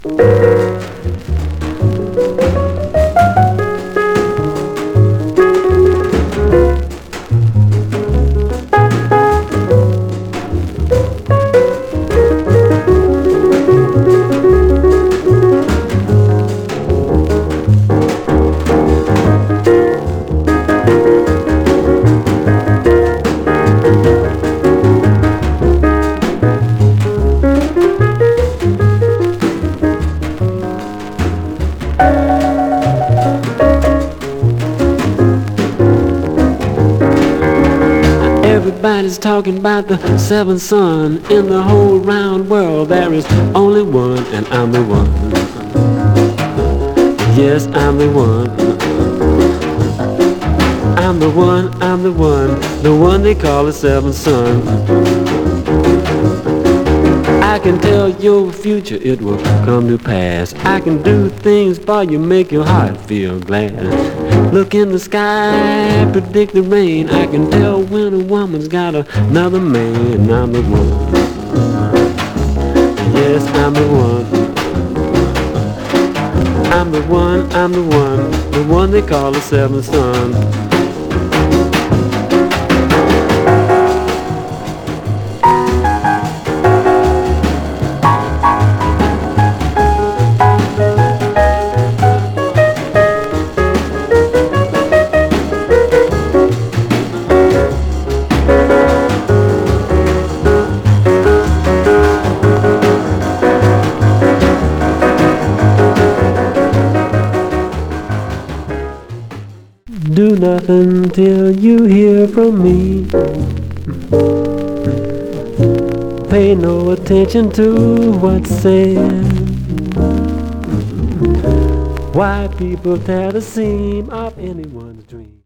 Everybody's talking about the seventh son. In the whole round world there is only one, and I'm the one. Yes, I'm the one. I'm the one, I'm the one they call the seventh son. I can tell your future, it will come to pass. I can do things for you, make your heart feel glad. Look in the sky, predict the rain. I can tell when a woman's got another man. I'm the one. Yes, I'm the one. I'm the one, the one they call the seventh son. Do nothing till you hear from me. Pay no attention to what's said. Why people tear the seam of anyone's dream.